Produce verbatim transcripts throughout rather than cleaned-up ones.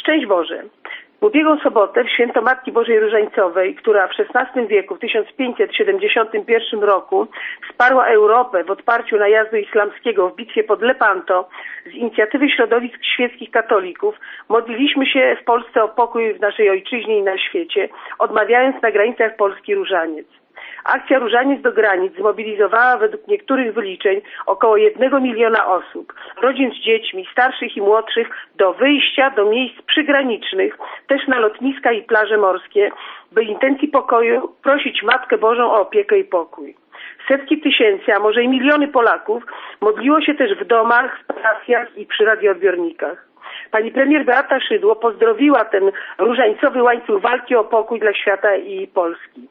Szczęść Boże! W ubiegłą sobotę, w święto Matki Bożej Różańcowej, która w szesnastym wieku, w tysiąc pięćset siedemdziesiątym pierwszym roku wsparła Europę w odparciu najazdu islamskiego w bitwie pod Lepanto, z inicjatywy środowisk świeckich katolików modliliśmy się w Polsce o pokój w naszej ojczyźnie i na świecie, odmawiając na granicach Polski różaniec. Akcja Różaniec do granic zmobilizowała według niektórych wyliczeń około jednego miliona osób, rodzin z dziećmi, starszych i młodszych, do wyjścia do miejsc przygranicznych, też na lotniska i plaże morskie, by intencji pokoju prosić Matkę Bożą o opiekę i pokój. Setki tysięcy, a może i miliony Polaków modliło się też w domach, w parafjach i przy radioodbiornikach. Pani premier Beata Szydło pozdrowiła ten różańcowy łańcuch walki o pokój dla świata i Polski.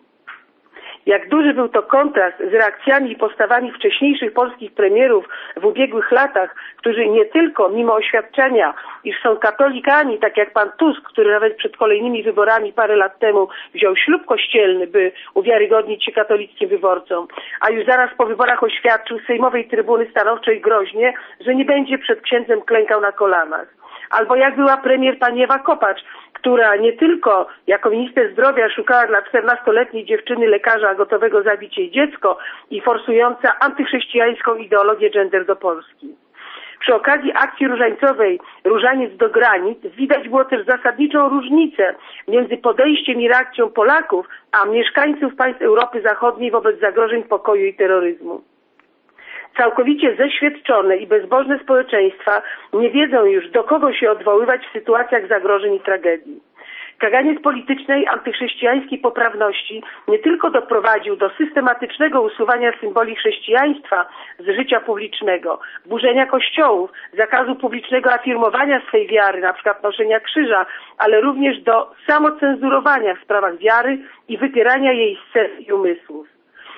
Jak duży był to kontrast z reakcjami i postawami wcześniejszych polskich premierów w ubiegłych latach, którzy nie tylko mimo oświadczenia, iż są katolikami, tak jak pan Tusk, który nawet przed kolejnymi wyborami parę lat temu wziął ślub kościelny, by uwiarygodnić się katolickim wyborcom, a już zaraz po wyborach oświadczył z sejmowej trybuny stanowczej groźnie, że nie będzie przed księdzem klękał na kolanach. Albo jak była premier pani Ewa Kopacz, która nie tylko jako minister zdrowia szukała dla czternastoletniej dziewczyny lekarza gotowego zabić jej dziecko i forsująca antychrześcijańską ideologię gender do Polski. Przy okazji akcji różańcowej Różaniec do granic widać było też zasadniczą różnicę między podejściem i reakcją Polaków, a mieszkańców państw Europy Zachodniej wobec zagrożeń pokoju i terroryzmu. Całkowicie zeświadczone i bezbożne społeczeństwa nie wiedzą już, do kogo się odwoływać w sytuacjach zagrożeń i tragedii. Kaganiec politycznej antychrześcijańskiej poprawności nie tylko doprowadził do systematycznego usuwania symboli chrześcijaństwa z życia publicznego, burzenia kościołów, zakazu publicznego afirmowania swej wiary, na przykład noszenia krzyża, ale również do samocenzurowania w sprawach wiary i wypierania jej z serc i umysłów.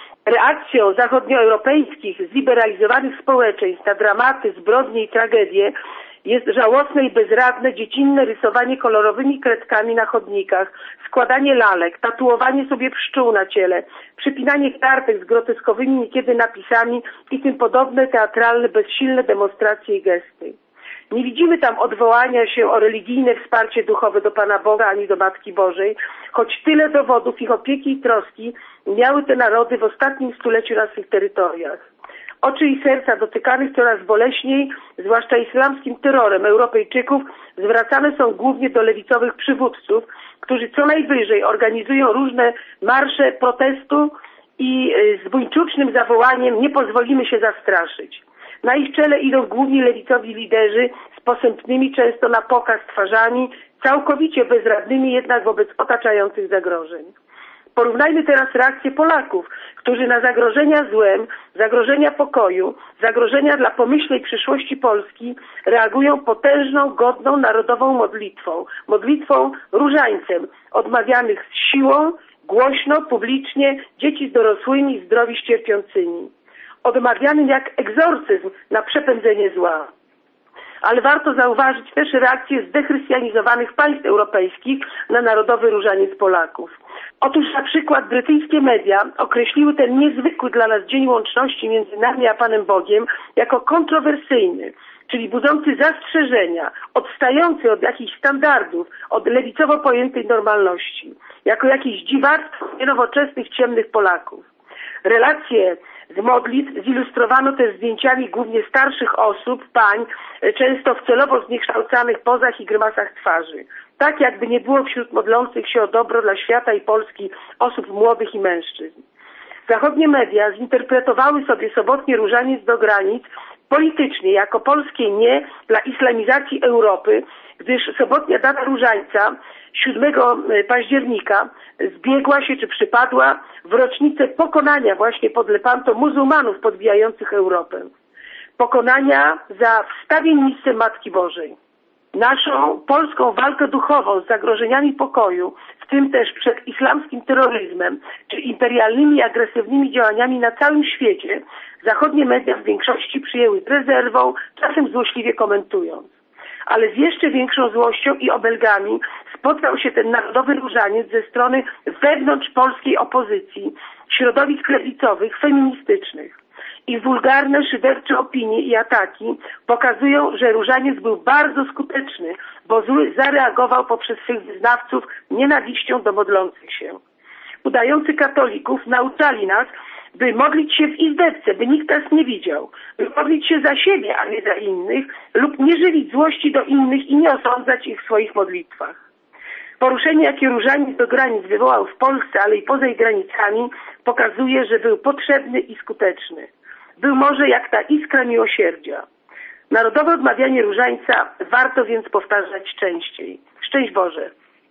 Reakcją zachodnioeuropejskich, zliberalizowanych społeczeństw na dramaty, zbrodnie i tragedie jest żałosne i bezradne dziecinne rysowanie kolorowymi kredkami na chodnikach, składanie lalek, tatuowanie sobie pszczół na ciele, przypinanie kartek z groteskowymi niekiedy napisami i tym podobne teatralne, bezsilne demonstracje i gesty. Nie widzimy tam odwołania się o religijne wsparcie duchowe do Pana Boga ani do Matki Bożej, choć tyle dowodów ich opieki i troski miały te narody w ostatnim stuleciu na swych terytoriach. Oczy i serca dotykanych coraz boleśniej, zwłaszcza islamskim terrorem Europejczyków, zwracane są głównie do lewicowych przywódców, którzy co najwyżej organizują różne marsze protestu i z buńczucznym zawołaniem "nie pozwolimy się zastraszyć". Na ich czele idą główni lewicowi liderzy z posępnymi często na pokaz twarzami, całkowicie bezradnymi jednak wobec otaczających zagrożeń. Porównajmy teraz reakcję Polaków, którzy na zagrożenia złem, zagrożenia pokoju, zagrożenia dla pomyślnej przyszłości Polski reagują potężną, godną, narodową modlitwą, modlitwą różańcem, odmawianych z siłą, głośno, publicznie, dzieci z dorosłymi, zdrowi z cierpiącymi. Odmawianym jak egzorcyzm na przepędzenie zła. Ale warto zauważyć też reakcje zdechrystianizowanych państw europejskich na narodowy różaniec Polaków. Otóż na przykład brytyjskie media określiły ten niezwykły dla nas Dzień Łączności między nami a Panem Bogiem jako kontrowersyjny, czyli budzący zastrzeżenia, odstający od jakichś standardów, od lewicowo pojętej normalności, jako jakiś dziwactwo nienowoczesnych, ciemnych Polaków. Relacje z modlitw zilustrowano też zdjęciami głównie starszych osób, pań, często w celowo zniekształcanych pozach i grymasach twarzy. Tak jakby nie było wśród modlących się o dobro dla świata i Polski osób młodych i mężczyzn. Zachodnie media zinterpretowały sobie sobotnie różaniec do granic politycznie jako polskie nie dla islamizacji Europy, gdyż sobotnia data różańca siódmego października zbiegła się czy przypadła w rocznicę pokonania właśnie pod Lepanto muzułmanów podbijających Europę. Pokonania za wstawiennictwem Matki Bożej. Naszą polską walkę duchową z zagrożeniami pokoju, w tym też przed islamskim terroryzmem czy imperialnymi, agresywnymi działaniami na całym świecie, zachodnie media w większości przyjęły z rezerwą, czasem złośliwie komentując. Ale z jeszcze większą złością i obelgami spotkał się ten narodowy różaniec ze strony wewnątrz polskiej opozycji, środowisk lewicowych, feministycznych. Ich wulgarne, szydercze opinie i ataki pokazują, że różaniec był bardzo skuteczny, bo zły zareagował poprzez swych wyznawców nienawiścią do modlących się. Udający katolików nauczali nas, by modlić się w izdebce, by nikt nas nie widział, by modlić się za siebie, a nie za innych, lub nie żywić złości do innych i nie osądzać ich w swoich modlitwach. Poruszenie, jakie różaniec do granic wywołał w Polsce, ale i poza jej granicami, pokazuje, że był potrzebny i skuteczny. Był może jak ta iskra miłosierdzia. Narodowe odmawianie różańca warto więc powtarzać częściej. Szczęść Boże!